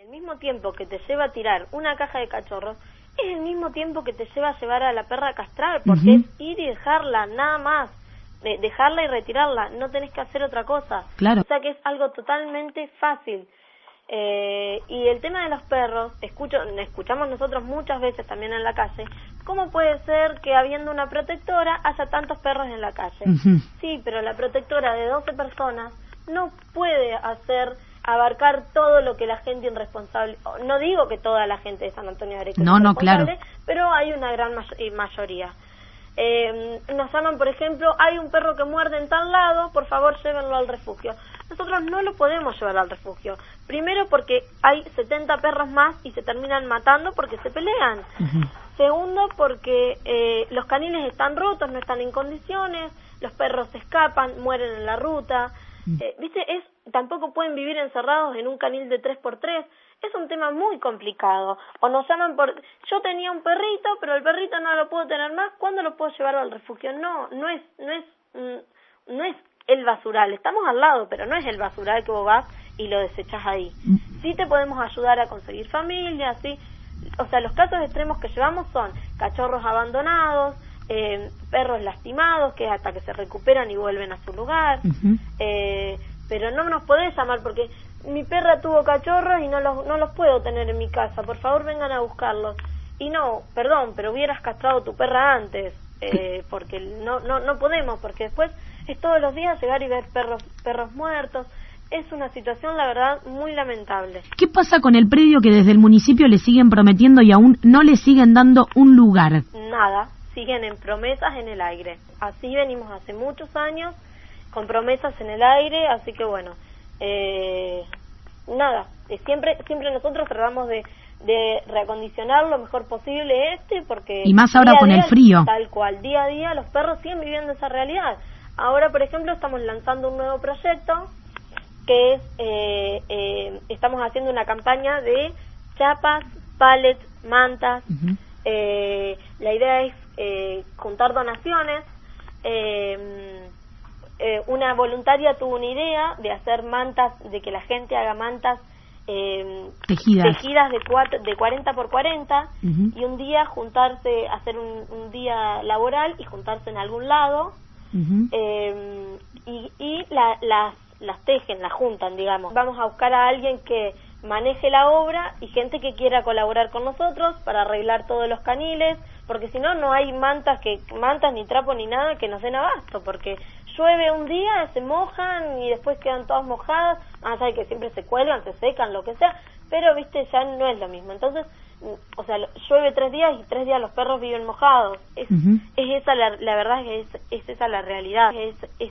mismo tiempo que te lleva a tirar una caja de cachorros, es el mismo tiempo que te lleva a llevar a la perra a castrar, porque es ir y dejarla, nada más, dejarla y retirarla, no tenés que hacer otra cosa. Claro. O sea que es algo totalmente fácil. Y el tema de los perros, escuchamos nosotros muchas veces también en la calle, ¿cómo puede ser que habiendo una protectora haya tantos perros en la calle? Sí, pero la protectora de 12 personas no puede abarcar todo lo que la gente irresponsable, no digo que toda la gente de San Antonio de Areco es irresponsable, claro, pero hay una gran mayoría. Nos llaman, por ejemplo, hay un perro que muerde en tal lado, por favor llévenlo al refugio. Nosotros no lo podemos llevar al refugio. Primero porque hay 70 perros más y se terminan matando porque se pelean. Segundo porque los caniles están rotos, no están en condiciones, los perros se escapan, mueren en la ruta. ¿Viste? Tampoco pueden vivir encerrados en un canil de 3x3. Es un tema muy complicado. O nos llaman yo tenía un perrito, pero el perrito no lo puedo tener más, ¿cuándo lo puedo llevar al refugio? No es el basural. Estamos al lado, pero no es el basural que vos vas y lo desechás ahí. Sí te podemos ayudar a conseguir familia, sí. O sea, los casos extremos que llevamos son cachorros abandonados, perros lastimados que hasta que se recuperan y vuelven a su lugar. Pero no nos podés llamar porque mi perra tuvo cachorros y no los puedo tener en mi casa, por favor vengan a buscarlos. Y no, perdón, pero hubieras castrado tu perra antes, porque no podemos, porque después es todos los días llegar y ver perros muertos. Es una situación, la verdad, muy lamentable. ¿Qué pasa con el predio que desde el municipio le siguen prometiendo y aún no le siguen dando un lugar? Nada, siguen en promesas en el aire. Así venimos hace muchos años, con promesas en el aire, así que bueno, nada, siempre nosotros tratamos de reacondicionar lo mejor posible porque... Y más ahora con el frío. Tal cual, día a día los perros siguen viviendo esa realidad. Ahora, por ejemplo, estamos lanzando un nuevo proyecto que es, estamos haciendo una campaña de chapas, pallets, mantas. La idea es juntar donaciones. Una voluntaria tuvo una idea de hacer mantas, de que la gente haga mantas tejidas de 40 por 40 y un día juntarse, hacer un día laboral y juntarse en algún lado y las tejen, las juntan, digamos. Vamos a buscar a alguien que maneje la obra y gente que quiera colaborar con nosotros para arreglar todos los caniles, porque si no, no hay mantas ni trapo ni nada que nos den abasto, porque llueve un día, se mojan y después quedan todas mojadas, más allá de que siempre se cuelgan, se secan, lo que sea, pero viste, ya no es lo mismo. Entonces, o sea, llueve 3 días y 3 días los perros viven mojados. Es esa la verdad, es esa la realidad. Es